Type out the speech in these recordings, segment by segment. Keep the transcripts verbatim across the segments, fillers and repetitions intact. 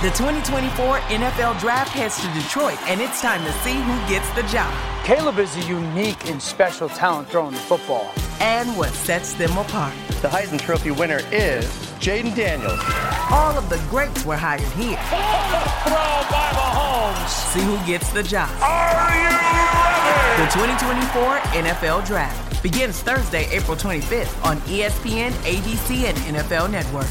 The twenty twenty-four N F L Draft heads to Detroit, and it's time to see who gets the job. Caleb is a unique and special talent throwing the football. And what sets them apart. The Heisman Trophy winner is Jaden Daniels. All of the greats were hired here. Throw by Mahomes. See who gets the job. Are you ready? The twenty twenty-four N F L Draft begins Thursday, April twenty-fifth on E S P N, A B C, and N F L Network.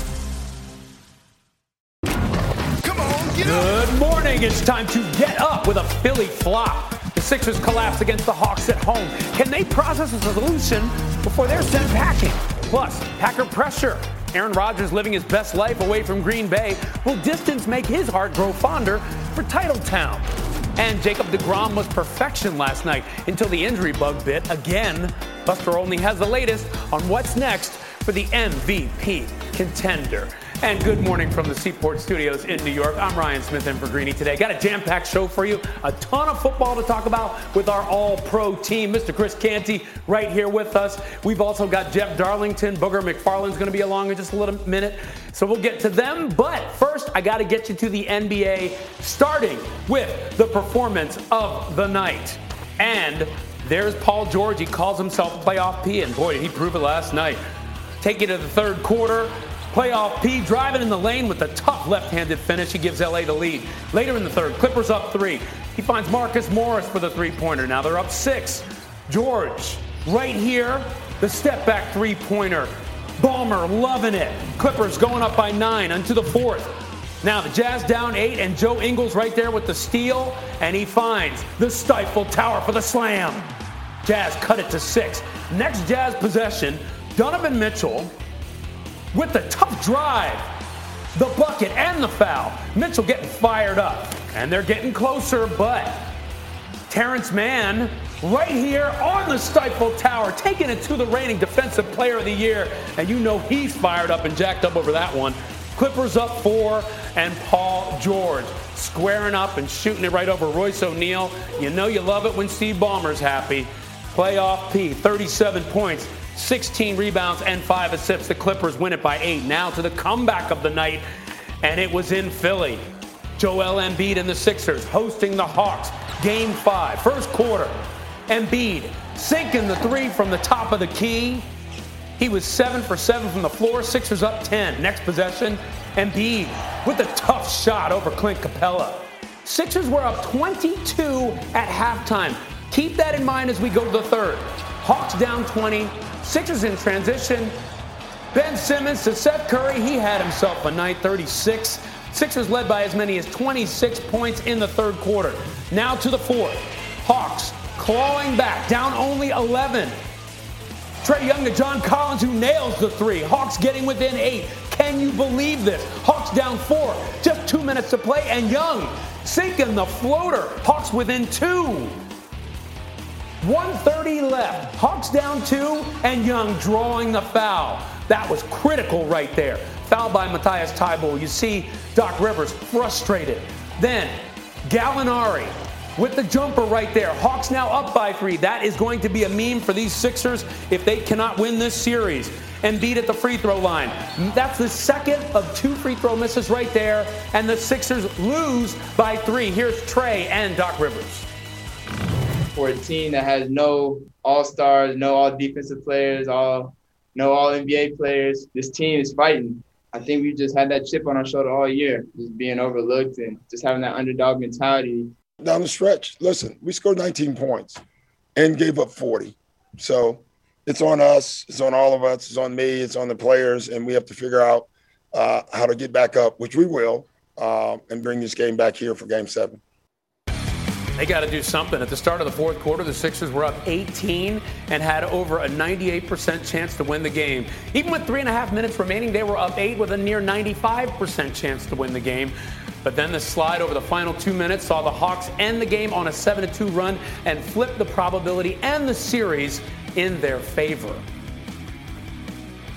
Good morning. It's time to get up with a Philly flop. The Sixers collapse against the Hawks at home. Can they process a solution before they're sent packing? Plus, Packer pressure. Aaron Rodgers living his best life away from Green Bay. Will distance make his heart grow fonder for Titletown? And Jacob deGrom was perfection last night until the injury bug bit again. Buster Olney has the latest on what's next for the M V P contender. And good morning from the Seaport Studios in New York. I'm Ryan Smith in for Greeny today. Got a jam-packed show for you. A ton of football to talk about with our all-pro team. Mister Chris Canty right here with us. We've also got Jeff Darlington. Booger McFarland's going to be along in just a little minute. So we'll get to them. But first, I got to get you to the N B A, starting with the performance of the night. And there's Paul George. He calls himself Playoff P, and boy, did he prove it last night. Take it to the third quarter. Playoff P driving in the lane with a tough left-handed finish. He gives L A the lead. Later in the third, Clippers up three. He finds Marcus Morris for the three-pointer. Now they're up six. George, right here, the step-back three-pointer. Ballmer loving it. Clippers going up by nine into the fourth. Now the Jazz down eight, and Joe Ingles right there with the steal, and he finds the Stifle Tower for the slam. Jazz cut it to six. Next Jazz possession, Donovan Mitchell with the tough drive, the bucket, and the foul. Mitchell getting fired up, and they're getting closer, but Terrence Mann right here on the Stifle Tower, taking it to the reigning Defensive Player of the Year, and you know he's fired up and jacked up over that one. Clippers up four, and Paul George squaring up and shooting it right over Royce O'Neal. You know you love it when Steve Ballmer's happy. Playoff P, thirty-seven points. sixteen rebounds and five assists. The Clippers win it by eight. Now to the comeback of the night, and it was in Philly. Joel Embiid and the Sixers hosting the Hawks. Game five, first quarter. Embiid sinking the three from the top of the key. He was seven for seven from the floor. Sixers up ten. Next possession, Embiid with a tough shot over Clint Capella. Sixers were up twenty-two at halftime. Keep that in mind as we go to the third. Hawks down twenty. Sixers in transition. Ben Simmons to Seth Curry. He had himself a night, thirty-six. Sixers led by as many as twenty-six points in the third quarter. Now to the fourth. Hawks clawing back, down only eleven. Trae Young to John Collins, who nails the three. Hawks getting within eight. Can you believe this? Hawks down four. Just two minutes to play, and Young sinking the floater. Hawks within two. one thirty left. Hawks down two, and Young drawing the foul. That was critical right there. Foul by Matthias Thybulle. You see Doc Rivers frustrated. Then Gallinari with the jumper right there. Hawks now up by three. That is going to be a meme for these Sixers if they cannot win this series. Embiid at the free throw line. That's the second of two free throw misses right there, and the Sixers lose by three. Here's Trae and Doc Rivers. For a team that has no all-stars, no all-defensive players, all no all-N B A players, this team is fighting. I think we just had that chip on our shoulder all year, just being overlooked and just having that underdog mentality. Down the stretch, listen, we scored nineteen points and gave up forty. So it's on us. It's on all of us. It's on me. It's on the players, and we have to figure out uh, how to get back up, which we will, uh, and bring this game back here for game seven. They got to do something. At the start of the fourth quarter, the Sixers were up eighteen and had over a ninety-eight percent chance to win the game. Even with three and a half minutes remaining, they were up eight with a near ninety-five percent chance to win the game. But then the slide over the final two minutes saw the Hawks end the game on a seven to two run and flip the probability and the series in their favor.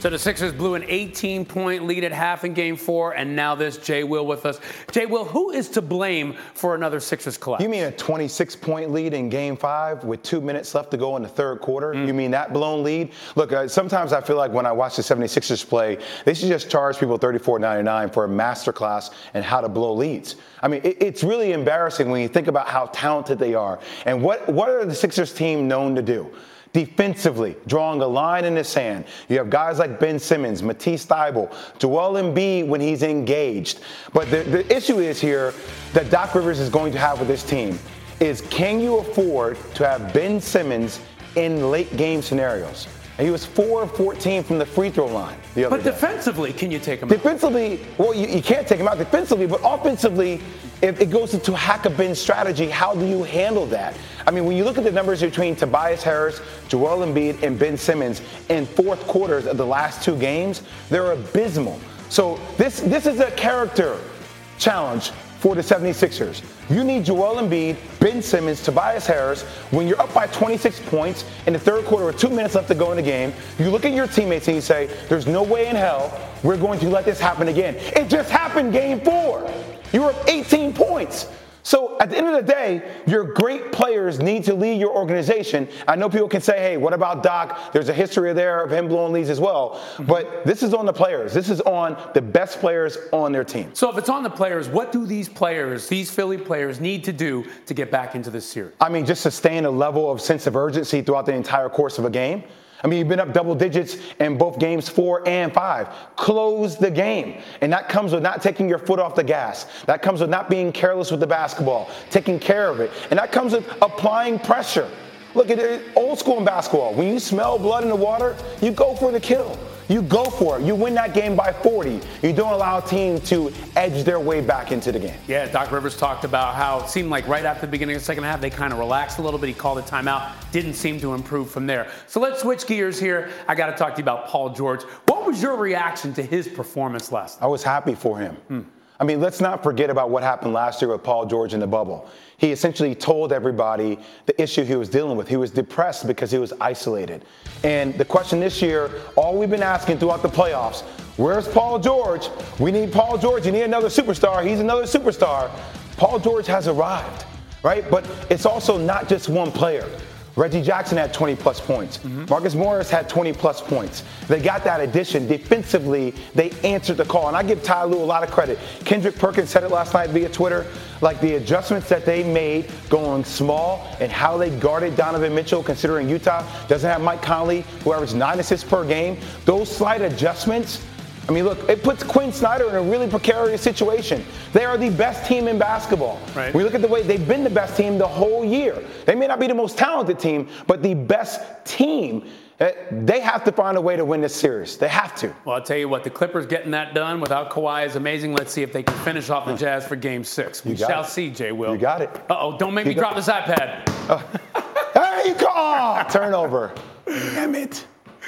So the Sixers blew an eighteen-point lead at half in Game Four, and now this Jay Will with us. Jay Will, who is to blame for another Sixers collapse? You mean a twenty-six-point lead in Game Five with two minutes left to go in the third quarter? Mm. You mean that blown lead? Look, uh, sometimes I feel like when I watch the seventy-sixers play, they should just charge people thirty-four ninety-nine for a masterclass in how to blow leads. I mean, it, it's really embarrassing when you think about how talented they are. And what, what are the Sixers team known to do? Defensively, drawing a line in the sand. You have guys like Ben Simmons, Matisse Thybulle, Joel Embiid when he's engaged. But the, the issue is here that Doc Rivers is going to have with this team is, can you afford to have Ben Simmons in late game scenarios? And he was four of fourteen from the free throw line the other But day. defensively, can you take him defensively, out? Defensively, well, you, you can't take him out defensively, but offensively, if it goes into hack-a-bin strategy, how do you handle that? I mean, when you look at the numbers between Tobias Harris, Joel Embiid, and Ben Simmons in fourth quarters of the last two games, they're abysmal. So this this is a character challenge for the seventy-sixers. You need Joel Embiid, Ben Simmons, Tobias Harris. When you're up by twenty-six points in the third quarter with two minutes left to go in the game, you look at your teammates and you say, there's no way in hell we're going to let this happen again. It just happened Game Four. You were up eighteen points. So at the end of the day, your great players need to lead your organization. I know people can say, hey, what about Doc? There's a history there of him blowing leads as well. But this is on the players. This is on the best players on their team. So if it's on the players, what do these players, these Philly players, need to do to get back into this series? I mean, just sustain a level of sense of urgency throughout the entire course of a game. I mean, you've been up double digits in both games four and five. Close the game. And that comes with not taking your foot off the gas. That comes with not being careless with the basketball, taking care of it. And that comes with applying pressure. Look at it, old school in basketball. When you smell blood in the water, you go for the kill. You go for it. You win that game by forty. You don't allow a team to edge their way back into the game. Yeah, Doc Rivers talked about how it seemed like right after the beginning of the second half, they kind of relaxed a little bit. He called a timeout. Didn't seem to improve from there. So let's switch gears here. I got to talk to you about Paul George. What was your reaction to his performance last night? I was happy for him. Hmm. I mean, let's not forget about what happened last year with Paul George in the bubble. He essentially told everybody the issue he was dealing with. He was depressed because he was isolated. And the question this year, all we've been asking throughout the playoffs, where's Paul George? We need Paul George. You need another superstar. He's another superstar. Paul George has arrived, right? But it's also not just one player. Reggie Jackson had twenty-plus points. Mm-hmm. Marcus Morris had twenty-plus points. They got that addition. Defensively, they answered the call. And I give Ty Lue a lot of credit. Kendrick Perkins said it last night via Twitter. Like the adjustments that they made going small and how they guarded Donovan Mitchell, considering Utah doesn't have Mike Conley, who averaged nine assists per game. Those slight adjustments, I mean, look, it puts Quinn Snyder in a really precarious situation. They are the best team in basketball. Right. We look at the way they've been the best team the whole year. They may not be the most talented team, but the best team. They have to find a way to win this series. They have to. Well, I'll tell you what, the Clippers getting that done without Kawhi is amazing. Let's see if they can finish off the Jazz for Game Six. We shall it. see, Jay Will. You got it. Uh-oh, don't make you me drop this iPad. Uh, there you go. Oh, turnover. Damn it.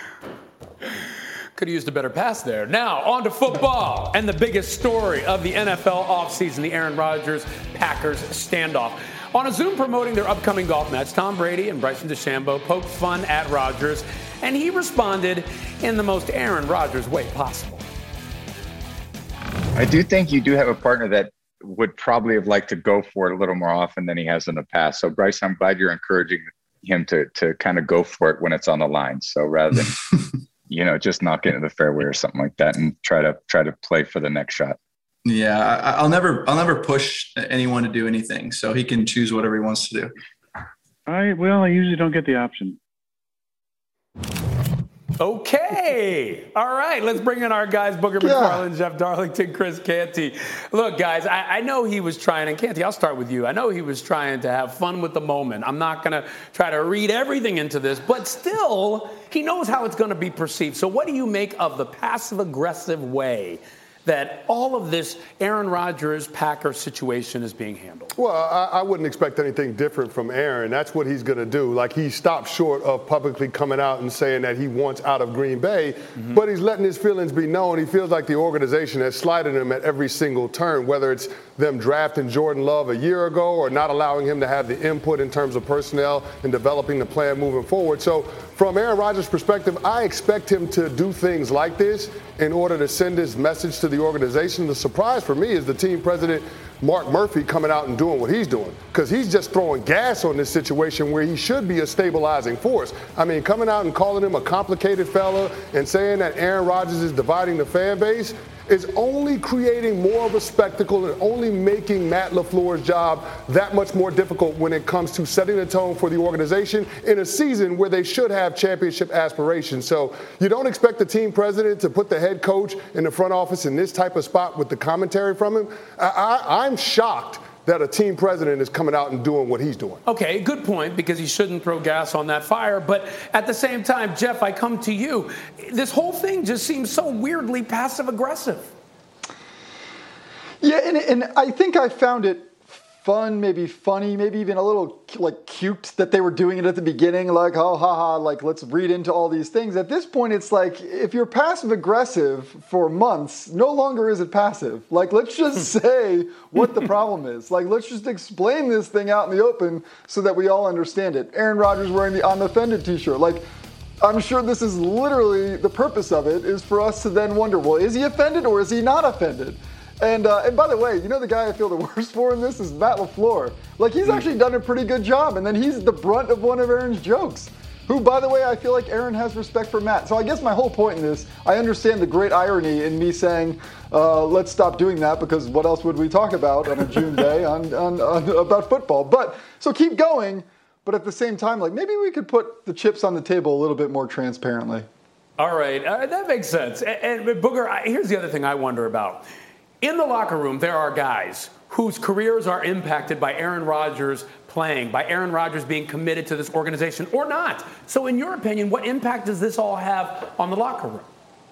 Could have used a better pass there. Now, on to football and the biggest story of the N F L offseason, the Aaron Rodgers-Packers standoff. On a Zoom promoting their upcoming golf match, Tom Brady and Bryson DeChambeau poked fun at Rodgers, and he responded in the most Aaron Rodgers way possible. I do think you do have a partner that would probably have liked to go for it a little more often than he has in the past. So, Bryce, I'm glad you're encouraging him to to kind of go for it when it's on the line. So rather than, you know, just knock it into the fairway or something like that and try to try to play for the next shot. Yeah, I, I'll never, I'll never push anyone to do anything. So he can choose whatever he wants to do. I well, I usually don't get the option. Okay. All right. Let's bring in our guys, Booger yeah. McFarland, Jeff Darlington, Chris Canty. Look, guys, I, I know he was trying, and Canty, I'll start with you. I know he was trying to have fun with the moment. I'm not going to try to read everything into this, but still, he knows how it's going to be perceived. So what do you make of the passive-aggressive way that all of this Aaron Rodgers Packer situation is being handled? Well, I, I wouldn't expect anything different from Aaron. That's what he's going to do. Like, he stopped short of publicly coming out and saying that he wants out of Green Bay, mm-hmm. but he's letting his feelings be known. He feels like the organization has slighted him at every single turn, whether it's them drafting Jordan Love a year ago or not allowing him to have the input in terms of personnel and developing the plan moving forward. So from Aaron Rodgers' perspective, I expect him to do things like this in order to send his message to the organization. The surprise for me is the team president, Mark Murphy, coming out and doing what he's doing, because he's just throwing gas on this situation where he should be a stabilizing force. I mean, coming out and calling him a complicated fella and saying that Aaron Rodgers is dividing the fan base is only creating more of a spectacle and only making Matt LaFleur's job that much more difficult when it comes to setting the tone for the organization in a season where they should have championship aspirations. So you don't expect the team president to put the head coach in the front office in this type of spot with the commentary from him. I, I, I'm shocked that a team president is coming out and doing what he's doing. Okay, good point, because he shouldn't throw gas on that fire. But at the same time, Jeff, I come to you. This whole thing just seems so weirdly passive-aggressive. Yeah, and, and I think I found it fun, maybe funny, maybe even a little like cute that they were doing it at the beginning, like, oh, haha, like, let's read into all these things. At this point, it's like, if you're passive aggressive for months, no longer is it passive. Like, let's just say what the problem is. Like, let's just explain this thing out in the open so that we all understand it. Aaron Rodgers wearing the I'm Offended t-shirt. Like, I'm sure this is literally the purpose of it, is for us to then wonder, well, is he offended or is he not offended? And uh, and by the way, you know the guy I feel the worst for in this is Matt LaFleur. Like, he's actually done a pretty good job, and then he's the brunt of one of Aaron's jokes. Who, by the way, I feel like Aaron has respect for Matt. So I guess my whole point in this, I understand the great irony in me saying, uh, let's stop doing that, because what else would we talk about on a June day on, on, on about football? But, so keep going, but at the same time, like, maybe we could put the chips on the table a little bit more transparently. All right, uh, that makes sense. And, and Booger, I, here's the other thing I wonder about. In the locker room, there are guys whose careers are impacted by Aaron Rodgers playing, by Aaron Rodgers being committed to this organization or not. So in your opinion, what impact does this all have on the locker room?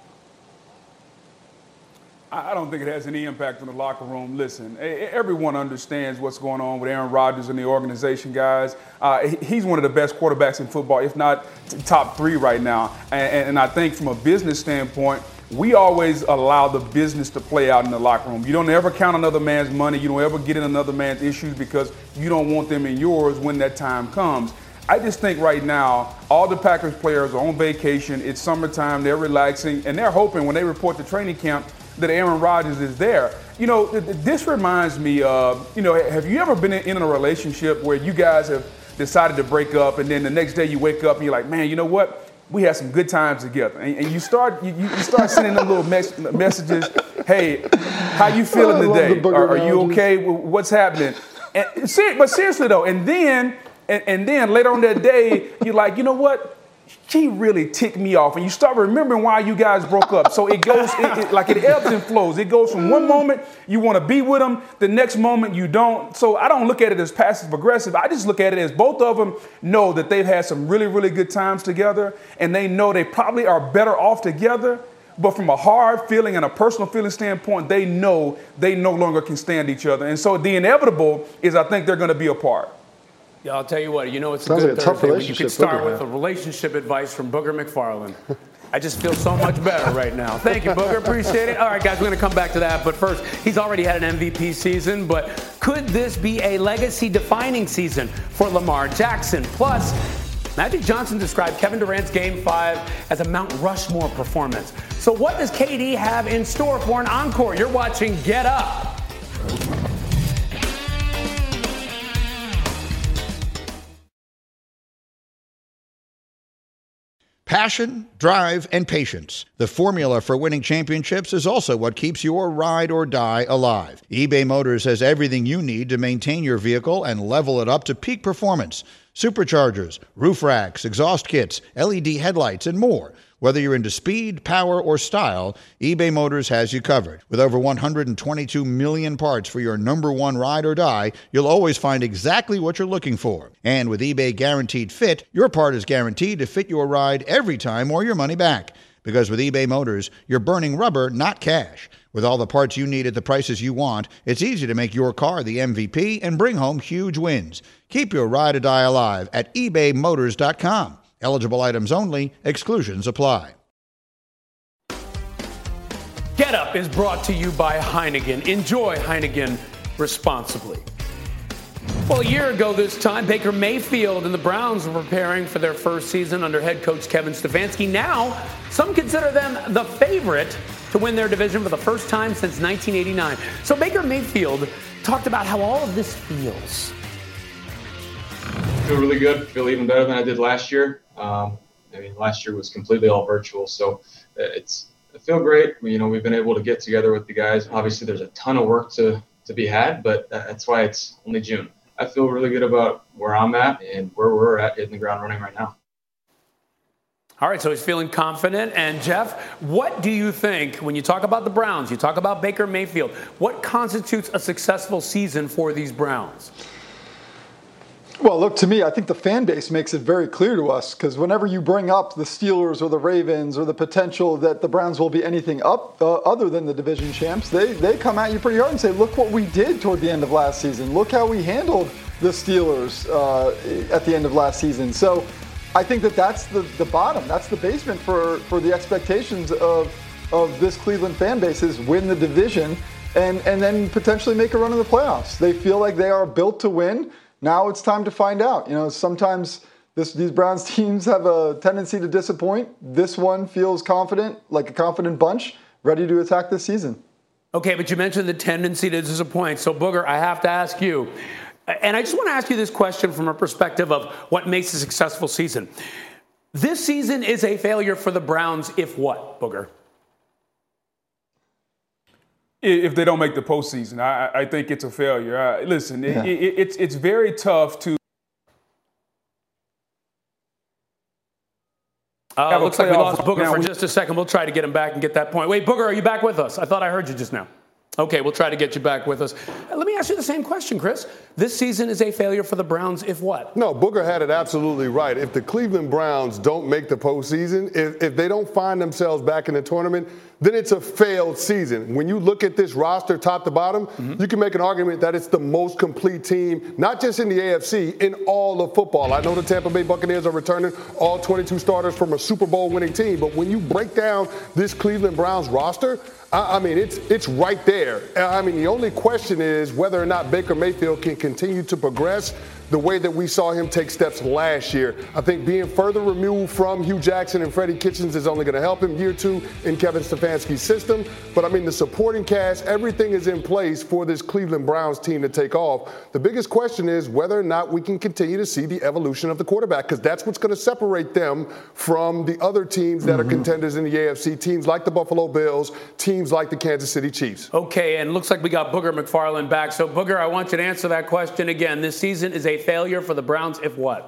I don't think it has any impact on the locker room. Listen, everyone understands what's going on with Aaron Rodgers and the organization, guys. Uh, he's one of the best quarterbacks in football, if not top three right now. And, and I think from a business standpoint, we always allow the business to play out in the locker room. You don't ever count another man's money. You don't ever get in another man's issues because you don't want them in yours when that time comes. I just think right now, all the Packers players are on vacation. It's summertime. They're relaxing, and they're hoping when they report to training camp that Aaron Rodgers is there. You know, this reminds me of, you know, have you ever been in a relationship where you guys have decided to break up, and then the next day you wake up and you're like, man, you know what? We had some good times together, and, and you start you, you start sending them little mes- messages. Hey, how you feeling today? Are, are you okay? What's happening? And, ser- but seriously though, and then and, and then later on that day, you're like, you know what? She really ticked me off, and you start remembering why you guys broke up. So it goes it, it, like it ebbs and flows. It goes from one moment you want to be with them, the next moment you don't. So I don't look at it as passive aggressive. I just look at it as both of them know that they've had some really, really good times together, and they know they probably are better off together. But from a hard feeling and a personal feeling standpoint, they know they no longer can stand each other. And so the inevitable is I think they're going to be apart. Yeah, I'll tell you what, you know, it's Sounds a good like a tough Thursday when you can start Booger, with a relationship advice from Booger McFarland. I just feel so much better right now. Thank you, Booger. Appreciate it. All right, guys, we're going to come back to that. But first, he's already had an M V P season. But could this be a legacy-defining season for Lamar Jackson? Plus, Magic Johnson described Kevin Durant's Game five as a Mount Rushmore performance. So what does K D have in store for an encore? You're watching Get Up. Passion, drive, and patience. The formula for winning championships is also what keeps your ride or die alive. eBay Motors has everything you need to maintain your vehicle and level it up to peak performance. Superchargers, roof racks, exhaust kits, L E D headlights, and more. Whether you're into speed, power, or style, eBay Motors has you covered. With over one hundred twenty-two million parts for your number one ride or die, you'll always find exactly what you're looking for. And with eBay Guaranteed Fit, your part is guaranteed to fit your ride every time or your money back. Because with eBay Motors, you're burning rubber, not cash. With all the parts you need at the prices you want, it's easy to make your car the M V P and bring home huge wins. Keep your ride or die alive at ebay motors dot com. Eligible items only. Exclusions apply. Get Up is brought to you by Heineken. Enjoy Heineken responsibly. Well, a year ago this time, Baker Mayfield and the Browns were preparing for their first season under head coach Kevin Stefanski. Now, some consider them the favorite to win their division for the first time since nineteen eighty-nine. So Baker Mayfield talked about how all of this feels. I feel really good. I feel even better than I did last year. Um, I mean, last year was completely all virtual, so it's I feel great. You know, we've been able to get together with the guys. Obviously, there's a ton of work to, to be had, but that's why it's only June. I feel really good about where I'm at and where we're at, hitting the ground running right now. All right, so he's feeling confident. And, Jeff, what do you think when you talk about the Browns, you talk about Baker Mayfield, what constitutes a successful season for these Browns? Well, look, to me, I think the fan base makes it very clear to us, because whenever you bring up the Steelers or the Ravens or the potential that the Browns will be anything up uh, other than the division champs, they, they come at you pretty hard and say, look what we did toward the end of last season. Look how we handled the Steelers uh, at the end of last season. So I think that that's the, the bottom. That's the basement for, for the expectations of, of this Cleveland fan base is win the division and, and then potentially make a run in the playoffs. They feel like they are built to win. Now it's time to find out. You know, sometimes this, these Browns teams have a tendency to disappoint. This one feels confident, like a confident bunch, ready to attack this season. Okay, but you mentioned the tendency to disappoint. So, Booger, I have to ask you, and I just want to ask you this question from a perspective of what makes a successful season. This season is a failure for the Browns if what, Booger? If they don't make the postseason, I, I think it's a failure. Uh, listen, Yeah. it, it, it's it's very tough to. Uh, looks like we lost Booger now. for just a second. We'll try to get him back and get that point. Wait, Booger, are you back with us? I thought I heard you just now. Okay, we'll try to get you back with us. Uh, Let me ask you the same question, Chris. This season is a failure for the Browns if what? No, Booger had it absolutely right. If the Cleveland Browns don't make the postseason, if, if they don't find themselves back in the tournament, then it's a failed season. When you look at this roster top to bottom, mm-hmm. you can make an argument that it's the most complete team, not just in the A F C, in all of football. I know the Tampa Bay Buccaneers are returning all twenty-two starters from a Super Bowl winning team, but when you break down this Cleveland Browns roster, I, I mean, it's it's right there. I mean, the only question is whether or not Baker Mayfield can continue to progress the way that we saw him take steps last year. I think being further removed from Hugh Jackson and Freddie Kitchens is only going to help him year two in Kevin Stefanski's system. But, I mean, the supporting cast, everything is in place for this Cleveland Browns team to take off. The biggest question is whether or not we can continue to see the evolution of the quarterback, because that's what's going to separate them from the other teams that mm-hmm. are contenders in the A F C, teams like the Buffalo Bills, teams like the Kansas City Chiefs. Okay, and looks like we got Booger McFarland back. So, Booger, I want you to answer that question again. This season is a failure for the Browns if what?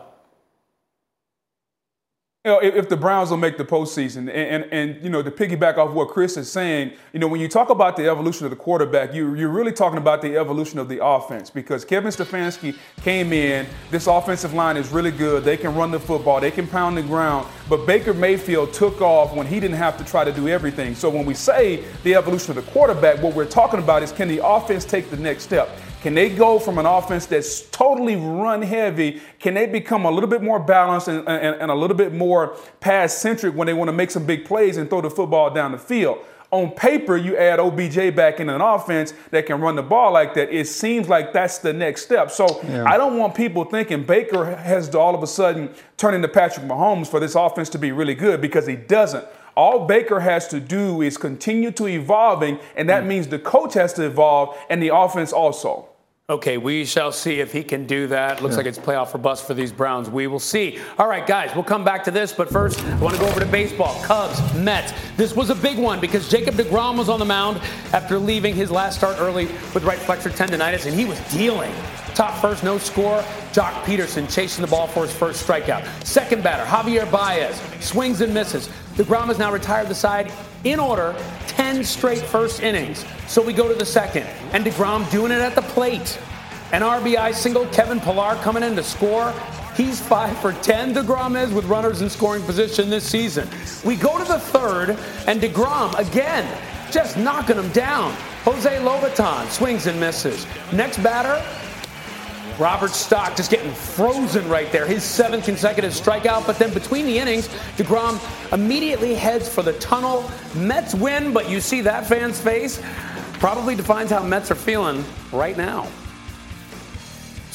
You know, if, if the Browns don't make the postseason, and, and, and, you know, to piggyback off what Chris is saying, you know, when you talk about the evolution of the quarterback, you, you're really talking about the evolution of the offense, because Kevin Stefanski came in, this offensive line is really good, they can run the football, they can pound the ground, but Baker Mayfield took off when he didn't have to try to do everything. So when we say the evolution of the quarterback, what we're talking about is, can the offense take the next step? Can they go from an offense that's totally run heavy? Can they become a little bit more balanced and, and, and a little bit more pass-centric when they want to make some big plays and throw the football down the field? On paper, you add O B J back in an offense that can run the ball like that. It seems like that's the next step. So yeah. I don't want people thinking Baker has to all of a sudden turn into Patrick Mahomes for this offense to be really good, because he doesn't. All Baker has to do is continue to evolving, and that means the coach has to evolve and the offense also. Okay, we shall see if he can do that. Looks Yeah. like it's playoff or bust for these Browns. We will see. All right, guys, we'll come back to this, but first, I want to go over to baseball. Cubs, Mets. This was a big one because Jacob deGrom was on the mound after leaving his last start early with right flexor tendonitis, and he was dealing. Top first, no score. Jock Peterson chasing the ball for his first strikeout. Second batter, Javier Baez, swings and misses. DeGrom has now retired the side in order, ten straight first innings. So we go to the second, and DeGrom doing it at the plate. An R B I single, Kevin Pillar coming in to score. He's five for ten, DeGrom is, with runners in scoring position this season. We go to the third, and DeGrom, again, just knocking him down. Jose Lobaton swings and misses. Next batter, Robert Stock just getting frozen right there. His seventh consecutive strikeout, but then between the innings, DeGrom immediately heads for the tunnel. Mets win, but you see that fan's face probably defines how Mets are feeling right now.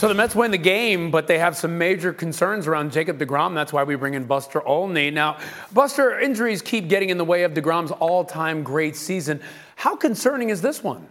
So the Mets win the game, but they have some major concerns around Jacob deGrom. That's why we bring in Buster Olney. Now, Buster, injuries keep getting in the way of deGrom's all-time great season. How concerning is this one?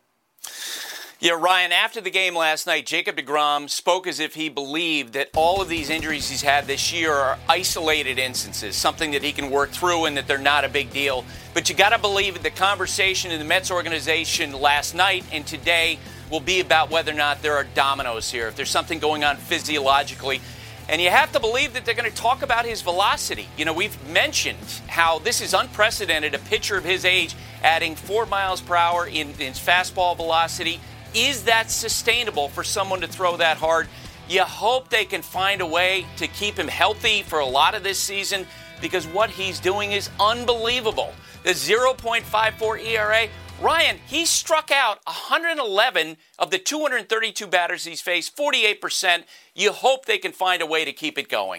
Yeah, Ryan, after the game last night, Jacob deGrom spoke as if he believed that all of these injuries he's had this year are isolated instances, something that he can work through and that they're not a big deal. But you got to believe that the conversation in the Mets organization last night and today will be about whether or not there are dominoes here, if there's something going on physiologically. And you have to believe that they're going to talk about his velocity. You know, we've mentioned how this is unprecedented, a pitcher of his age adding four miles per hour in, in his fastball velocity. Is that sustainable for someone to throw that hard? You hope they can find a way to keep him healthy for a lot of this season, because what he's doing is unbelievable. The oh point five four E R A, Ryan, he struck out one hundred eleven of the two hundred thirty-two batters he's faced, forty-eight percent. You hope they can find a way to keep it going.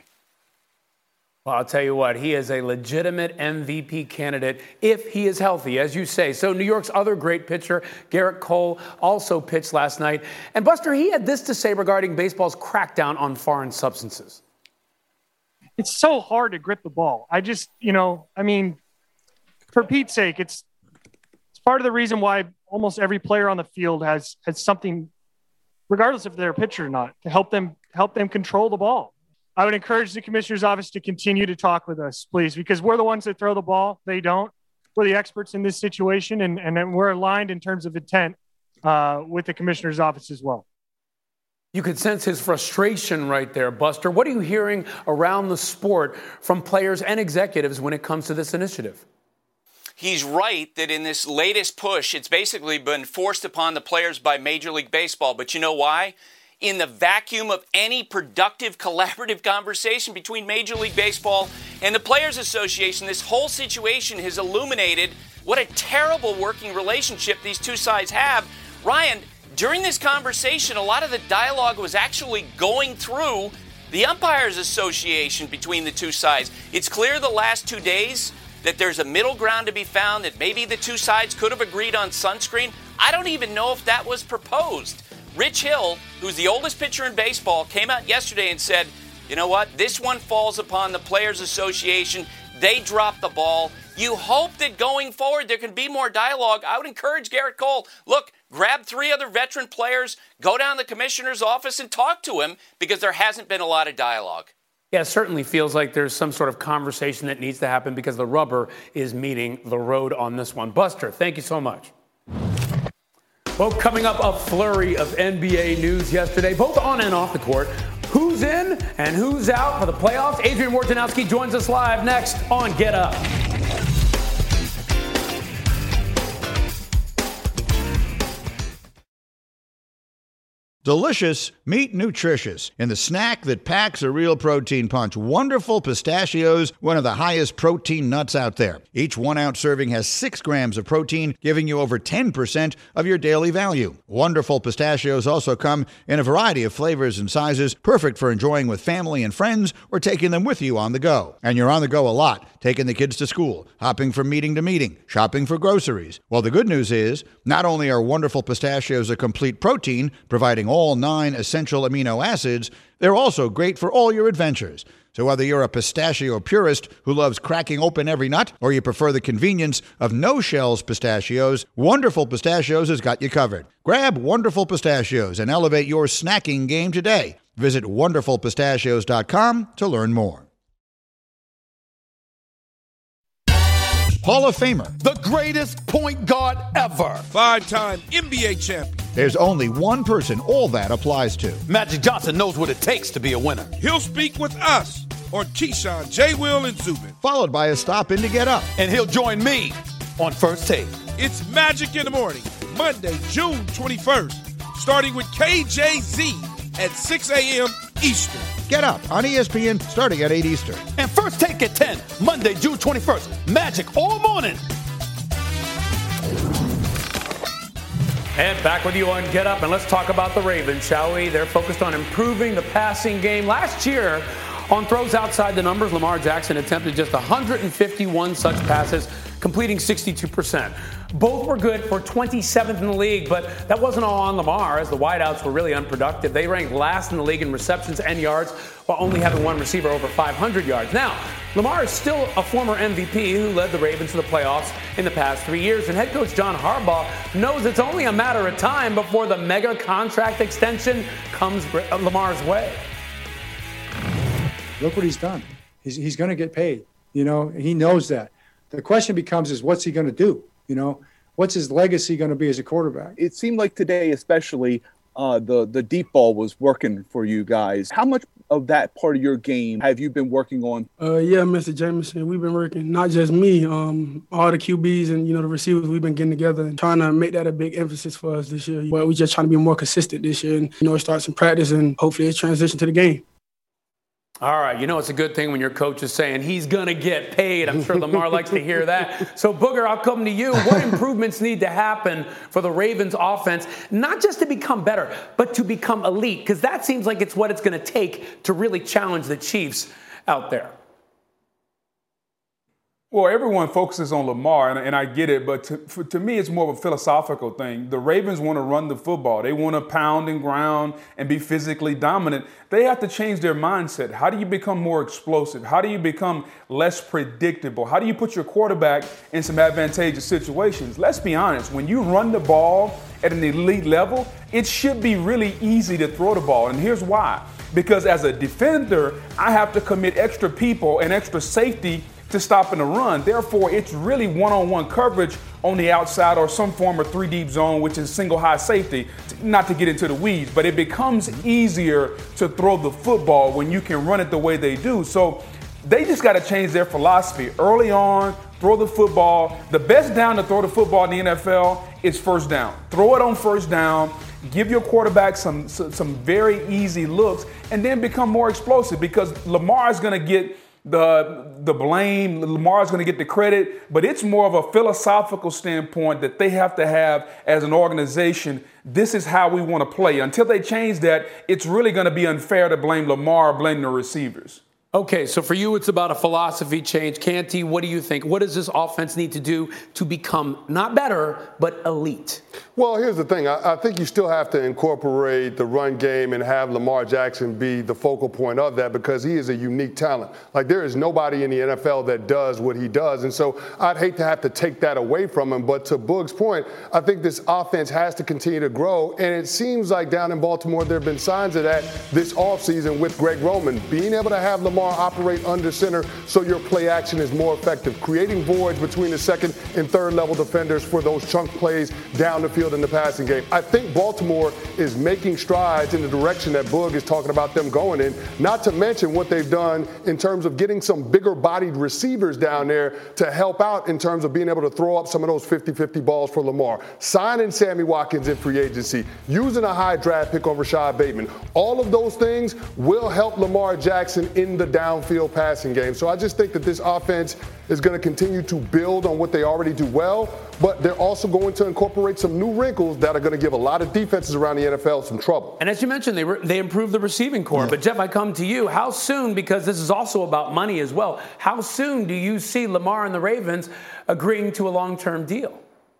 Well, I'll tell you what, he is a legitimate M V P candidate if he is healthy, as you say. So New York's other great pitcher, Garrett Cole, also pitched last night. And Buster, he had this to say regarding baseball's crackdown on foreign substances. It's so hard to grip the ball. I just, you know, I mean, for Pete's sake, it's it's part of the reason why almost every player on the field has has something, regardless if they're a pitcher or not, to help them help them control the ball. I would encourage the commissioner's office to continue to talk with us, please, because we're the ones that throw the ball. They don't. We're the experts in this situation, and, and we're aligned in terms of intent uh, with the commissioner's office as well. You could sense his frustration right there, Buster. What are you hearing around the sport from players and executives when it comes to this initiative? He's right that in this latest push, it's basically been forced upon the players by Major League Baseball. But you know why? In the vacuum of any productive, collaborative conversation between Major League Baseball and the Players Association, this whole situation has illuminated what a terrible working relationship these two sides have. Ryan, during this conversation, a lot of the dialogue was actually going through the Umpires Association between the two sides. It's clear the last two days that there's a middle ground to be found, that maybe the two sides could have agreed on sunscreen. I don't even know if that was proposed. Rich Hill, who's the oldest pitcher in baseball, came out yesterday and said, you know what, this one falls upon the Players Association. They dropped the ball. You hope that going forward there can be more dialogue. I would encourage Garrett Cole, look, grab three other veteran players, go down to the commissioner's office and talk to him, because there hasn't been a lot of dialogue. Yeah, it certainly feels like there's some sort of conversation that needs to happen because the rubber is meeting the road on this one. Buster, thank you so much. Well, coming up, a flurry of N B A news yesterday, both on and off the court. Who's in and who's out for the playoffs? Adrian Wojnarowski joins us live next on Get Up. Delicious, meet nutritious in the snack that packs a real protein punch. Wonderful Pistachios, one of the highest protein nuts out there. Each one-ounce serving has six grams of protein, giving you over ten percent of your daily value. Wonderful Pistachios also come in a variety of flavors and sizes, perfect for enjoying with family and friends or taking them with you on the go. And you're on the go a lot, taking the kids to school, hopping from meeting to meeting, shopping for groceries. Well, the good news is, not only are Wonderful Pistachios a complete protein, providing all nine essential amino acids, they're also great for all your adventures. So whether you're a pistachio purist who loves cracking open every nut, or you prefer the convenience of no-shells pistachios, Wonderful Pistachios has got you covered. Grab Wonderful Pistachios and elevate your snacking game today. Visit wonderful pistachios dot com to learn more. Hall of Famer. The greatest point guard ever. Five-time N B A champion. There's only one person all that applies to. Magic Johnson knows what it takes to be a winner. He'll speak with us on Keyshawn, J. Will, and Zubin. Followed by a stop in to Get Up. And he'll join me on First Take. It's Magic in the Morning, Monday, June twenty-first, starting with K J Z at six a.m. Eastern. Get Up on E S P N starting at eight Eastern. And First Take at ten, Monday, June twenty-first. Magic all morning. And back with you on Get Up, and let's talk about the Ravens, shall we? They're focused on improving the passing game. Last year, on throws outside the numbers, Lamar Jackson attempted just one hundred fifty-one such passes, completing sixty-two percent. Both were good for twenty-seventh in the league, but that wasn't all on Lamar, as the wideouts were really unproductive. They ranked last in the league in receptions and yards, while only having one receiver over five hundred yards. Now, Lamar is still a former M V P who led the Ravens to the playoffs in the past three years, and head coach John Harbaugh knows it's only a matter of time before the mega contract extension comes Lamar's way. Look what he's done. He's, he's going to get paid. You know, he knows that. The question becomes is what's he going to do? You know, what's his legacy going to be as a quarterback? It seemed like today, especially, uh, the, the deep ball was working for you guys. How much of that part of your game have you been working on? Uh, yeah, Mister Jameson, we've been working, not just me, um, all the Q Bs and, you know, the receivers, we've been getting together and trying to make that a big emphasis for us this year. But we're just trying to be more consistent this year and, you know, start some practice and hopefully it's transition to the game. All right, you know it's a good thing when your coach is saying he's going to get paid. I'm sure Lamar likes to hear that. So, Booger, I'll come to you. What improvements need to happen for the Ravens offense, not just to become better, but to become elite? Because that seems like it's what it's going to take to really challenge the Chiefs out there. Well, everyone focuses on Lamar, and, and I get it, but to, for, to me, it's more of a philosophical thing. The Ravens want to run the football. They want to pound and ground and be physically dominant. They have to change their mindset. How do you become more explosive? How do you become less predictable? How do you put your quarterback in some advantageous situations? Let's be honest. When you run the ball at an elite level, it should be really easy to throw the ball, and here's why. Because as a defender, I have to commit extra people and extra safety to stopping the run. Therefore, it's really one-on-one coverage on the outside or some form of three-deep zone, which is single high safety, not to get into the weeds, but it becomes easier to throw the football when you can run it the way they do. So they just got to change their philosophy. Early on, throw the football. The best down to throw the football in the N F L is first down. Throw it on first down. Give your quarterback some, some very easy looks, and then become more explosive because Lamar is going to get the the blame, Lamar's going to get the credit, but it's more of a philosophical standpoint that they have to have as an organization. This is how we want to play. Until they change that, it's really going to be unfair to blame Lamar or blame the receivers. Okay, so for you, it's about a philosophy change. Canty, what do you think? What does this offense need to do to become not better, but elite? Well, here's the thing. I, I think you still have to incorporate the run game and have Lamar Jackson be the focal point of that because he is a unique talent. Like, there is nobody in the N F L that does what he does. And so I'd hate to have to take that away from him. But to Boog's point, I think this offense has to continue to grow. And it seems like down in Baltimore, there have been signs of that this offseason with Greg Roman. Being able to have Lamar operate under center so your play action is more effective, creating voids between the second and third level defenders for those chunk plays down the field in the passing game. I think Baltimore is making strides in the direction that Boog is talking about them going in, not to mention what they've done in terms of getting some bigger bodied receivers down there to help out in terms of being able to throw up some of those fifty-fifty balls for Lamar, signing Sammy Watkins in free agency, using a high draft pick on Rashad Bateman. All of those things will help Lamar Jackson in the downfield passing game. So I just think that this offense is going to continue to build on what they already do well, but they're also going to incorporate some new wrinkles that are going to give a lot of defenses around the N F L some trouble. And as you mentioned, they re- they improved the receiving core. Yeah. But, Jeff, I come to you. How soon, because this is also about money as well, how soon do you see Lamar and the Ravens agreeing to a long-term deal?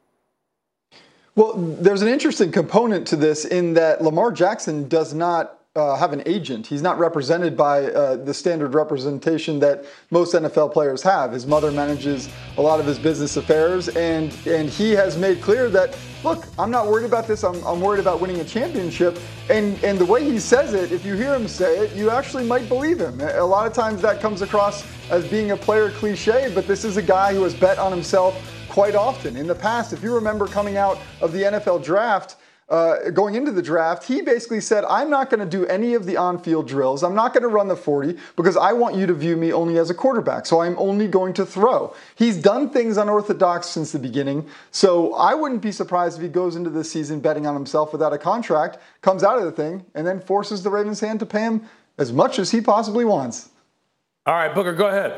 Well, there's an interesting component to this in that Lamar Jackson does not Uh, have an agent. He's not represented by uh, the standard representation that most N F L players have. His mother manages a lot of his business affairs, and and he has made clear that, look, I'm not worried about this. I'm, I'm worried about winning a championship. And and the way he says it, if you hear him say it, you actually might believe him. A lot of times that comes across as being a player cliche, but this is a guy who has bet on himself quite often. In the past, if you remember coming out of the N F L draft, Uh, going into the draft, he basically said, I'm not going to do any of the on-field drills. I'm not going to run the forty because I want you to view me only as a quarterback. So I'm only going to throw. He's done things unorthodox since the beginning. So I wouldn't be surprised if he goes into this season betting on himself without a contract, comes out of the thing, and then forces the Ravens' hand to pay him as much as he possibly wants. All right, Booker, go ahead.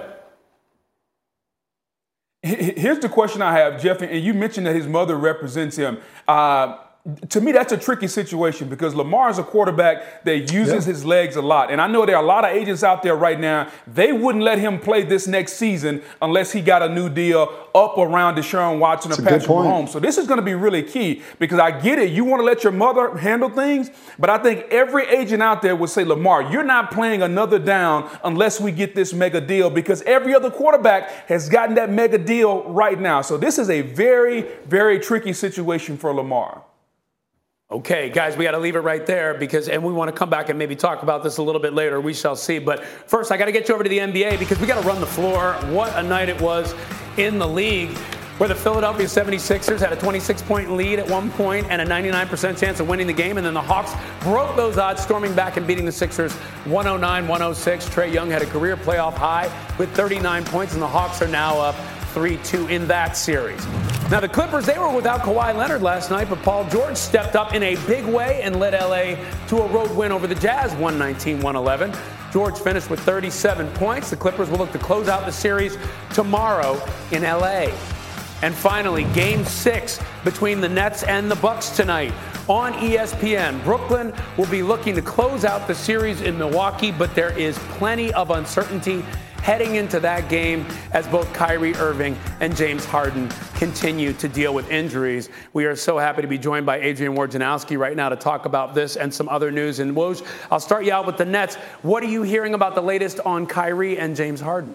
Here's the question I have, Jeff, and you mentioned that his mother represents him. Uh, to me, that's a tricky situation because Lamar is a quarterback that uses yeah. his legs a lot. And I know there are a lot of agents out there right now, they wouldn't let him play this next season unless he got a new deal up around Deshaun Watson or Patrick Mahomes. So this is going to be really key because I get it. You want to let your mother handle things, but I think every agent out there would say, Lamar, you're not playing another down unless we get this mega deal because every other quarterback has gotten that mega deal right now. So this is a very, very tricky situation for Lamar. Okay, guys, we got to leave it right there because, and we want to come back and maybe talk about this a little bit later. We shall see. But first, I got to get you over to the N B A because we got to run the floor. What a night it was in the league where the Philadelphia seventy-sixers had a twenty-six point lead at one point and a ninety-nine percent chance of winning the game. And then the Hawks broke those odds, storming back and beating the Sixers one oh nine one oh six. Trae Young had a career playoff high with thirty-nine points, and the Hawks are now up three two in that series. Now, the Clippers, they were without Kawhi Leonard last night, but Paul George stepped up in a big way and led L A to a road win over the Jazz, one nineteen one eleven. George finished with thirty-seven points. The Clippers will look to close out the series tomorrow in L A. And finally, game six between the Nets and the Bucks tonight on E S P N. Brooklyn will be looking to close out the series in Milwaukee, but there is plenty of uncertainty heading into that game as both Kyrie Irving and James Harden continue to deal with injuries. We are so happy to be joined by Adrian Wojnarowski right now to talk about this and some other news. And Woj, I'll start you out with the Nets. What are you hearing about the latest on Kyrie and James Harden?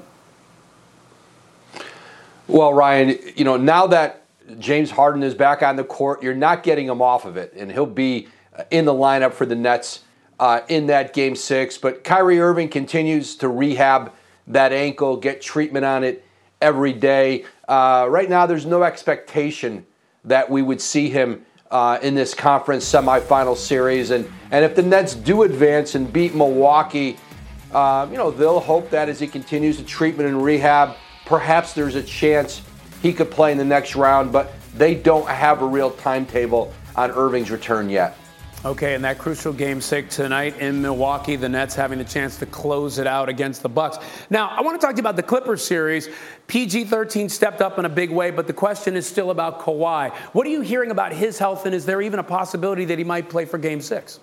Well, Ryan, you know, now that James Harden is back on the court, you're not getting him off of it, and he'll be in the lineup for the Nets uh, in that game six. But Kyrie Irving continues to rehab that ankle, get treatment on it every day. Uh, right now, there's no expectation that we would see him uh, in this conference semifinal series. And, and if the Nets do advance and beat Milwaukee, uh, you know, they'll hope that as he continues the treatment and rehab, perhaps there's a chance he could play in the next round, but they don't have a real timetable on Irving's return yet. Okay, and that crucial game six tonight in Milwaukee, the Nets having a chance to close it out against the Bucks. Now, I want to talk to you about the Clippers series. P G thirteen stepped up in a big way, but the question is still about Kawhi. What are you hearing about his health, and is there even a possibility that he might play for game six?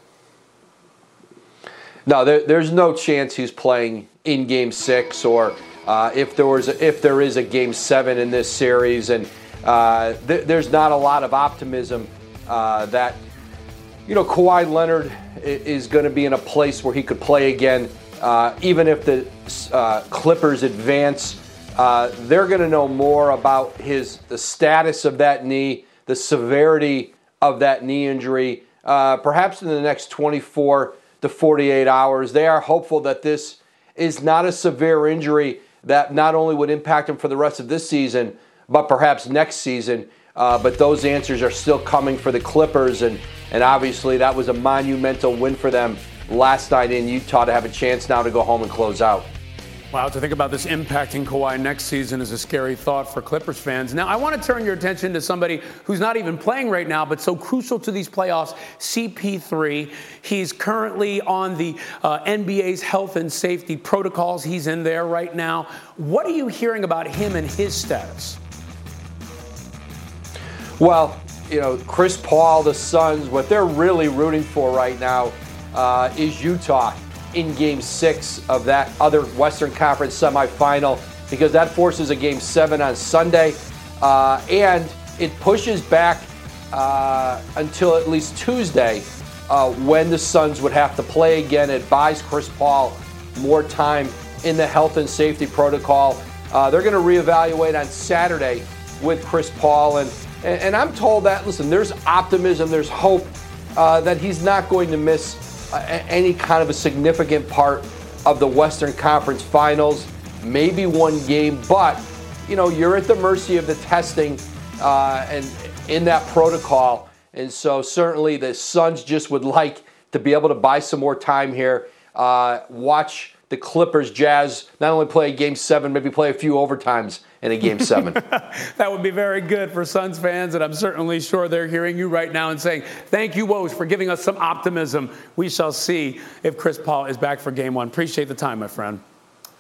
No, there, there's no chance he's playing in game six, or uh, if there was a, if there is a game seven in this series, and uh, th- there's not a lot of optimism uh, that you know, Kawhi Leonard is going to be in a place where he could play again. Uh, even if the uh, Clippers advance, uh, they're going to know more about his the status of that knee, the severity of that knee injury, uh, perhaps in the next twenty-four to forty-eight hours. They are hopeful that this is not a severe injury that not only would impact him for the rest of this season, but perhaps next season. Uh, but those answers are still coming for the Clippers, and, and obviously that was a monumental win for them last night in Utah to have a chance now to go home and close out. Wow, to think about this impacting Kawhi next season is a scary thought for Clippers fans. Now, I want to turn your attention to somebody who's not even playing right now, but so crucial to these playoffs, C P three. He's currently on the uh, N B A's health and safety protocols. He's in there right now. What are you hearing about him and his status? Well, you know, Chris Paul, the Suns, what they're really rooting for right now uh, is Utah in game six of that other Western Conference semifinal, because that forces a game seven on Sunday. Uh, and it pushes back uh, until at least Tuesday uh, when the Suns would have to play again. It buys Chris Paul more time in the health and safety protocol. Uh, they're going to reevaluate on Saturday with Chris Paul. And And I'm told that, listen, there's optimism, there's hope uh, that he's not going to miss uh, any kind of a significant part of the Western Conference Finals, maybe one game. But, you know, you're at the mercy of the testing uh, and in that protocol. And so certainly the Suns just would like to be able to buy some more time here, uh, watch the Clippers Jazz not only play game seven, maybe play a few overtimes in a game seven. That would be very good for Suns fans, and I'm certainly sure they're hearing you right now and saying, thank you, Woj, for giving us some optimism. We shall see if Chris Paul is back for game one. Appreciate the time, my friend.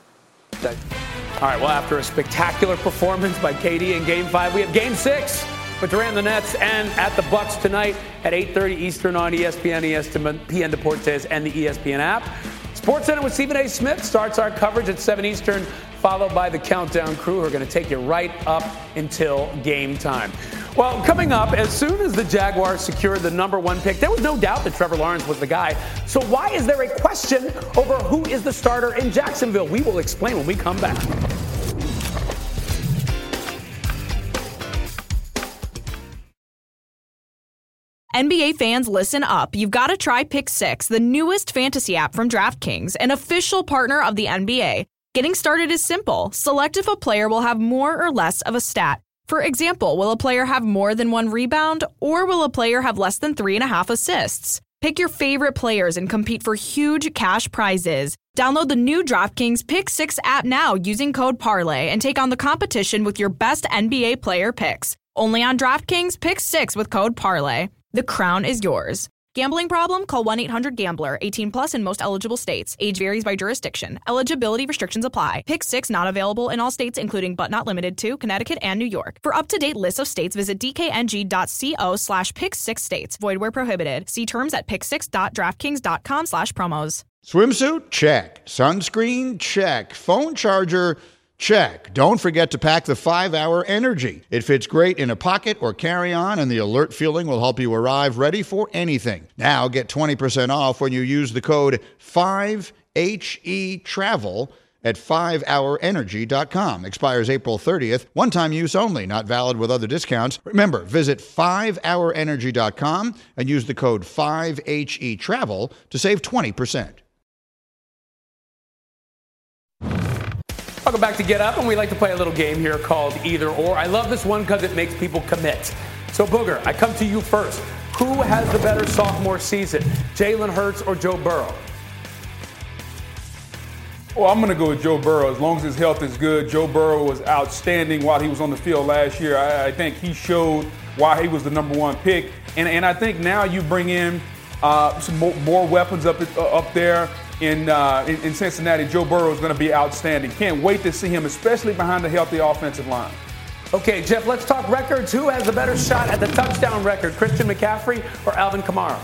That- All right, well, after a spectacular performance by K D in game five, we have game six with Durant and the Nets and at the Bucks tonight at eight thirty Eastern on E S P N, E S P N Deportes, and the E S P N app. SportsCenter with Stephen A. Smith starts our coverage at seven Eastern, followed by the Countdown crew who are going to take you right up until game time. Well, coming up, as soon as the Jaguars secured the number one pick, there was no doubt that Trevor Lawrence was the guy. So why is there a question over who is the starter in Jacksonville? We will explain when we come back. N B A fans, listen up. You've got to try Pick Six, the newest fantasy app from DraftKings, an official partner of the N B A. Getting started is simple. Select if a player will have more or less of a stat. For example, will a player have more than one rebound, or will a player have less than three and a half assists? Pick your favorite players and compete for huge cash prizes. Download the new DraftKings Pick Six app now using code Parlay and take on the competition with your best N B A player picks. Only on DraftKings Pick Six with code Parlay. The crown is yours. Gambling problem? Call one eight hundred gambler. eighteen plus in most eligible states. Age varies by jurisdiction. Eligibility restrictions apply. Pick Six not available in all states, including but not limited to Connecticut and New York. For up-to-date lists of states, visit dkng.co slash pick six states. Void where prohibited. See terms at pick six dot draftkings dot com slash promos. Swimsuit? Check. Sunscreen? Check. Phone charger? Check. Don't forget to pack the five hour Energy. It fits great in a pocket or carry-on, and the alert feeling will help you arrive ready for anything. Now get twenty percent off when you use the code five H E travel at five hour energy dot com. Expires April thirtieth. One-time use only. Not valid with other discounts. Remember, visit five hour energy dot com and use the code five H E travel to save twenty percent. Welcome back to Get Up, and we like to play a little game here called Either Or. I love this one because it makes people commit. So, Booger, I come to you first. Who has the better sophomore season, Jalen Hurts or Joe Burrow? Well, I'm going to go with Joe Burrow. As long as his health is good, Joe Burrow was outstanding while he was on the field last year. I, I think he showed why he was the number one pick. And, and I think now you bring in uh, some more, more weapons up, uh, up there. In, uh, in in Cincinnati. Joe Burrow is going to be outstanding. Can't wait to see him, especially behind the healthy offensive line. Okay, Jeff, let's talk records. Who has a better shot at the touchdown record, Christian McCaffrey or Alvin Kamara?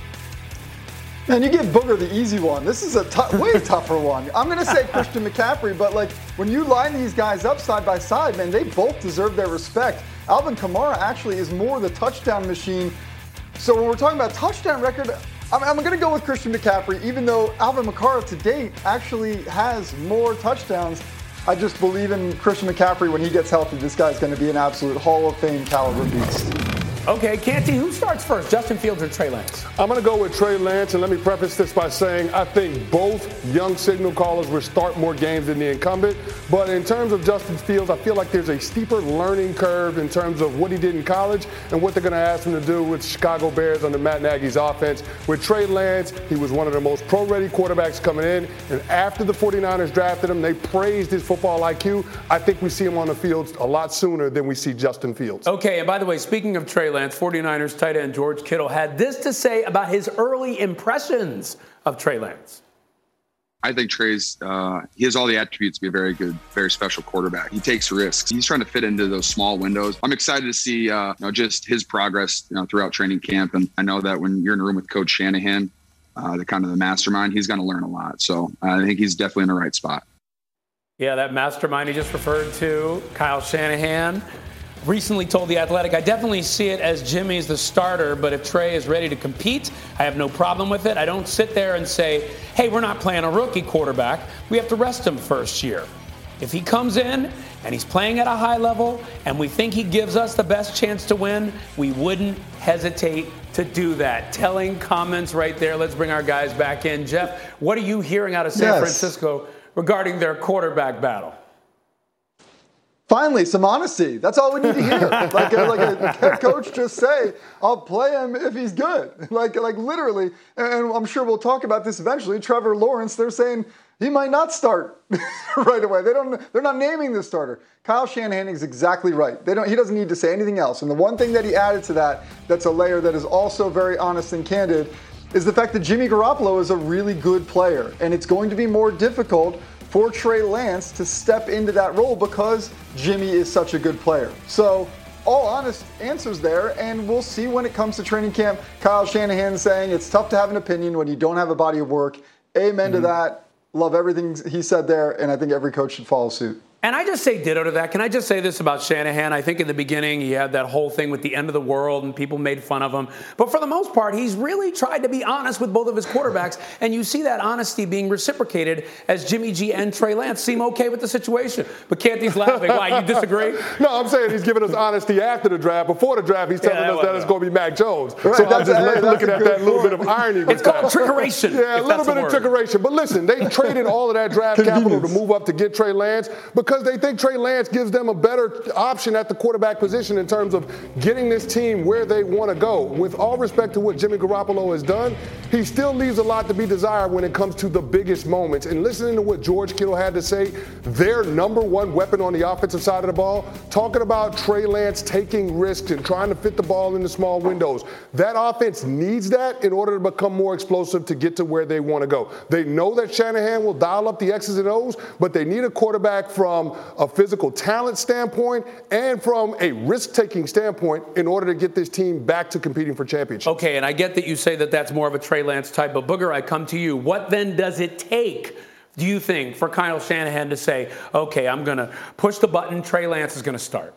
Man, you give Booger the easy one. This is a t- way tougher one. I'm going to say Christian McCaffrey, but like when you line these guys up side by side, man, they both deserve their respect. Alvin Kamara actually is more the touchdown machine. So when we're talking about touchdown record, I'm, I'm going to go with Christian McCaffrey, even though Alvin Kamara to date actually has more touchdowns. I just believe in Christian McCaffrey. When he gets healthy, this guy's going to be an absolute Hall of Fame caliber beast. Okay, Canty, who starts first, Justin Fields or Trey Lance? I'm going to go with Trey Lance, and let me preface this by saying I think both young signal callers will start more games than the incumbent. But in terms of Justin Fields, I feel like there's a steeper learning curve in terms of what he did in college and what they're going to ask him to do with Chicago Bears under Matt Nagy's offense. With Trey Lance, he was one of the most pro-ready quarterbacks coming in, and after the 49ers drafted him, they praised his football I Q. I think we see him on the field a lot sooner than we see Justin Fields. Okay, and by the way, speaking of Trey Lance, 49ers tight end George Kittle had this to say about his early impressions of Trey Lance. I think Trey's, uh, he has all the attributes to be a very good, very special quarterback. He takes risks. He's trying to fit into those small windows. I'm excited to see, uh, you know, just his progress, you know, throughout training camp. And I know that when you're in a room with Coach Shanahan, uh, the kind of the mastermind, he's going to learn a lot. So I think he's definitely in the right spot. Yeah, that mastermind he just referred to, Kyle Shanahan, recently told The Athletic, I definitely see it as Jimmy's the starter, but if Trey is ready to compete, I have no problem with it. I don't sit there and say, hey, we're not playing a rookie quarterback. We have to rest him first year. If he comes in and he's playing at a high level and we think he gives us the best chance to win, we wouldn't hesitate to do that. Telling comments right there. Let's bring our guys back in. Jeff, what are you hearing out of San yes. Francisco regarding their quarterback battle? Finally, some honesty. That's all we need to hear. like, a, like a head coach just say, I'll play him if he's good. Like, like literally, and I'm sure we'll talk about this eventually. Trevor Lawrence, they're saying he might not start right away. They don't. They're not naming the starter. Kyle Shanahan is exactly right. They don't. He doesn't need to say anything else. And the one thing that he added to that, that's a layer that is also very honest and candid, is the fact that Jimmy Garoppolo is a really good player, and it's going to be more difficult for Trey Lance to step into that role because Jimmy is such a good player. So all honest answers there, and we'll see when it comes to training camp. Kyle Shanahan saying it's tough to have an opinion when you don't have a body of work. Amen mm-hmm. to that. Love everything he said there, and I think every coach should follow suit. And I just say ditto to that. Can I just say this about Shanahan? I think in the beginning he had that whole thing with the end of the world and people made fun of him. But for the most part, he's really tried to be honest with both of his quarterbacks. And you see that honesty being reciprocated as Jimmy G and Trey Lance seem okay with the situation. But Canty's laughing. Why, you disagree? No, I'm saying he's giving us honesty after the draft. Before the draft, he's telling yeah, us that it's going to be Mac Jones. Right, so I'm just hey, looking at that little bit of irony. It's called trickeration. Yeah, a little bit of trickeration. But listen, they traded all of that draft capital to move up to get Trey Lance because they think Trey Lance Lance gives them a better option at the quarterback position in terms of getting this team where they want to go. With all respect to what Jimmy Garoppolo has done, he still leaves a lot to be desired when it comes to the biggest moments. And listening to what George Kittle had to say, their number one weapon on the offensive side of the ball, talking about Trey Lance taking risks and trying to fit the ball into small windows. That offense needs that in order to become more explosive to get to where they want to go. They know that Shanahan will dial up the X's and O's, but they need a quarterback from a physical talent standpoint and from a risk-taking standpoint in order to get this team back to competing for championships. Okay, and I get that you say that that's more of a Trey Lance type, but Booger, I come to you. What then does it take, do you think, for Kyle Shanahan to say, okay, I'm going to push the button, Trey Lance is going to start?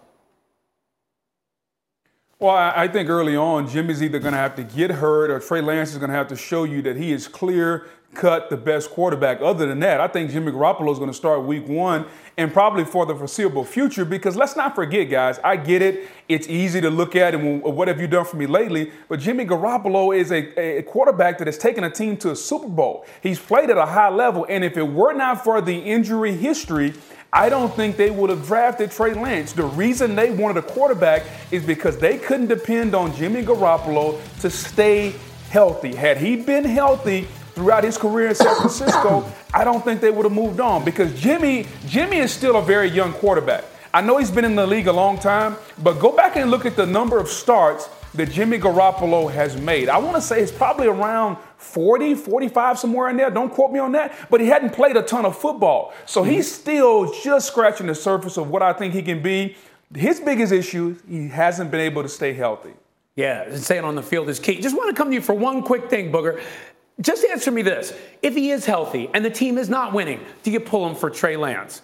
Well, I think early on, Jimmy's either going to have to get hurt or Trey Lance is going to have to show you that he is clear cut the best quarterback. Other than that, I think Jimmy Garoppolo is going to start week one and probably for the foreseeable future because let's not forget, guys, I get it. It's easy to look at and what have you done for me lately? But Jimmy Garoppolo is a, a quarterback that has taken a team to a Super Bowl. He's played at a high level. And if it were not for the injury history, I don't think they would have drafted Trey Lance. The reason they wanted a quarterback is because they couldn't depend on Jimmy Garoppolo to stay healthy. Had he been healthy throughout his career in San Francisco, I don't think they would have moved on because Jimmy, Jimmy is still a very young quarterback. I know he's been in the league a long time, but go back and look at the number of starts that Jimmy Garoppolo has made. I want to say it's probably around forty, forty-five, somewhere in there. Don't quote me on that. But he hadn't played a ton of football. So he's still just scratching the surface of what I think he can be. His biggest issue, he hasn't been able to stay healthy. Yeah, and staying on the field is key. Just want to come to you for one quick thing, Booger. Just answer me this. If he is healthy and the team is not winning, do you pull him for Trey Lance?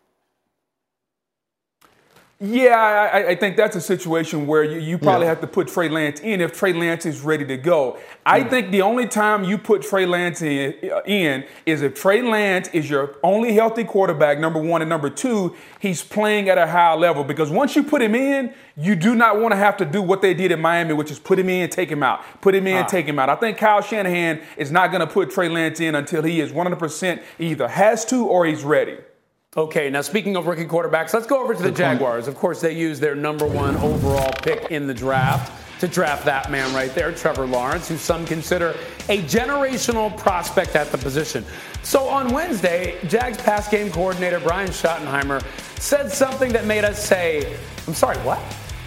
Yeah, I, I think that's a situation where you, you probably Yeah. have to put Trey Lance in if Trey Lance is ready to go. I Mm. think the only time you put Trey Lance in, in is if Trey Lance is your only healthy quarterback, number one, and number two, he's playing at a high level. Because once you put him in, you do not want to have to do what they did in Miami, which is put him in, take him out, put him in, Ah. take him out. I think Kyle Shanahan is not going to put Trey Lance in until he is one hundred percent either has to or he's ready. Okay, now speaking of rookie quarterbacks, let's go over to the Jaguars. Of course, they used their number one overall pick in the draft to draft that man right there, Trevor Lawrence, who some consider a generational prospect at the position. So on Wednesday, Jags pass game coordinator Brian Schottenheimer said something that made us say, I'm sorry, what?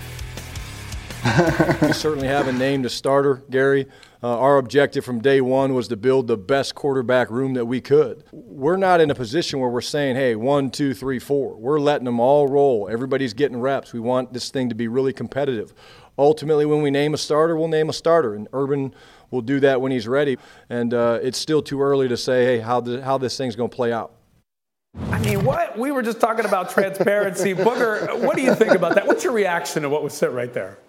We certainly haven't named a starter, Gary. Uh, our objective from day one was to build the best quarterback room that we could. We're not in a position where we're saying, hey, one, two, three, four. We're letting them all roll. Everybody's getting reps. We want this thing to be really competitive. Ultimately, when we name a starter, we'll name a starter, and Urban will do that when he's ready. And uh, it's still too early to say, hey, how, the, how this thing's going to play out. I mean, what? We were just talking about transparency. Booger, what do you think about that? What's your reaction to what was said right there?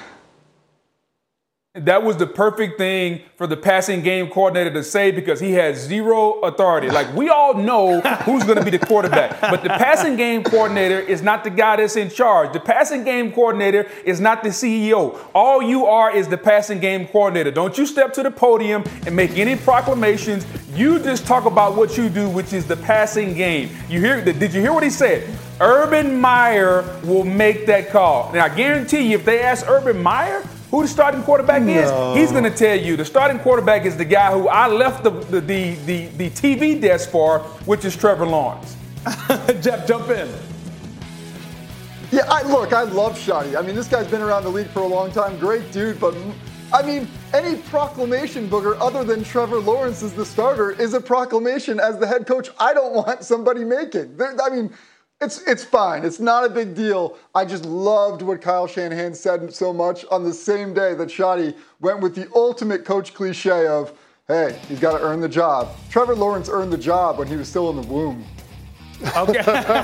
That was the perfect thing for the passing game coordinator to say because he has zero authority. Like, we all know who's going to be the quarterback, but the passing game coordinator is not the guy that's in charge. The passing game coordinator is not the C E O. All you are is the passing game coordinator. Don't you step to the podium and make any proclamations. You just talk about what you do, which is the passing game. You hear? Did you hear what he said? Urban Meyer will make that call. Now, I guarantee you, if they ask Urban Meyer who the starting quarterback No. is, he's going to tell you the starting quarterback is the guy who I left the the, the, the, the T V desk for, which is Trevor Lawrence. Jeff, jump in. Yeah, I, look, I love Shotty. I mean, this guy's been around the league for a long time. Great dude, but I mean, any proclamation, Booger, other than Trevor Lawrence is the starter, is a proclamation as the head coach I don't want somebody making. There, I mean, It's it's fine. It's not a big deal. I just loved what Kyle Shanahan said so much on the same day that Shotty went with the ultimate coach cliche of, hey, he's got to earn the job. Trevor Lawrence earned the job when he was still in the womb. Okay.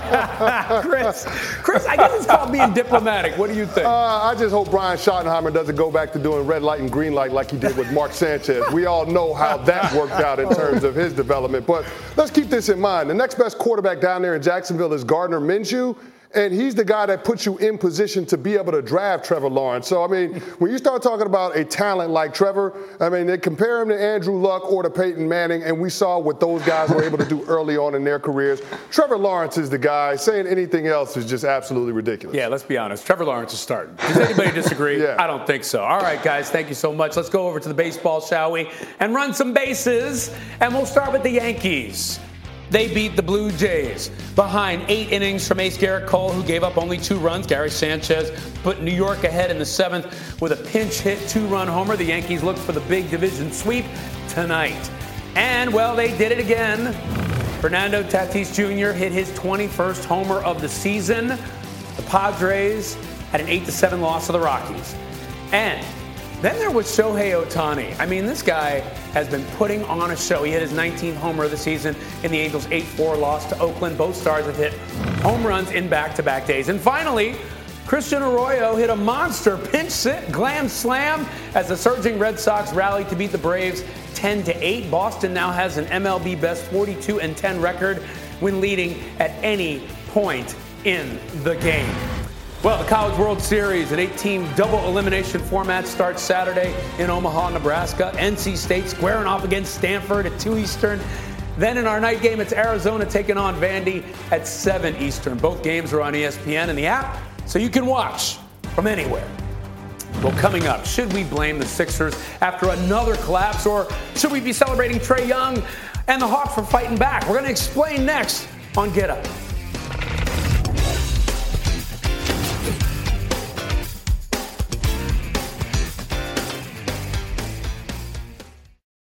Chris, Chris, I guess it's called being diplomatic. What do you think? Uh, I just hope Brian Schottenheimer doesn't go back to doing red light and green light like he did with Mark Sanchez. We all know how that worked out in terms of his development. But let's keep this in mind. The next best quarterback down there in Jacksonville is Gardner Minshew. And he's the guy that puts you in position to be able to draft Trevor Lawrence. So, I mean, when you start talking about a talent like Trevor, I mean, they compare him to Andrew Luck or to Peyton Manning, and we saw what those guys were able to do early on in their careers. Trevor Lawrence is the guy. Saying anything else is just absolutely ridiculous. Yeah, let's be honest. Trevor Lawrence is starting. Does anybody disagree? Yeah. I don't think so. All right, guys, thank you so much. Let's go over to the baseball, shall we? And run some bases. And we'll start with the Yankees. They beat the Blue Jays behind eight innings from ace Garrett Cole, who gave up only two runs. Gary Sanchez put New York ahead in the seventh with a pinch hit two-run homer. The Yankees look for the big division sweep tonight. And, well, they did it again. Fernando Tatis Junior hit his twenty-first homer of the season. The Padres had an eight to seven loss to the Rockies. And then there was Shohei Ohtani. I mean, this guy has been putting on a show. He hit his nineteenth homer of the season in the Angels' eight four loss to Oakland. Both stars have hit home runs in back-to-back days. And finally, Christian Arroyo hit a monster pinch hit glam slam as the surging Red Sox rallied to beat the Braves ten to eight. Boston now has an M L B best forty-two and ten record when leading at any point in the game. Well, the College World Series, an eight-team double elimination format, starts Saturday in Omaha, Nebraska. N C State squaring off against Stanford at two Eastern. Then in our night game, it's Arizona taking on Vandy at seven Eastern. Both games are on E S P N and the app, so you can watch from anywhere. Well, coming up, should we blame the Sixers after another collapse, or should we be celebrating Trae Young and the Hawks for fighting back? We're going to explain next on Get Up.